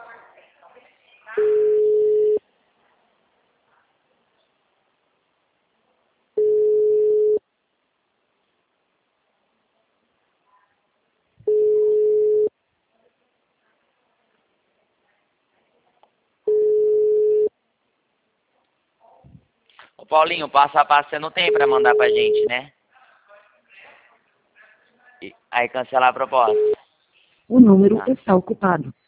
Ô Paulinho, passo a passo você não tem pra mandar pra gente, né? Aí cancelar a proposta. O número Tá. está ocupado.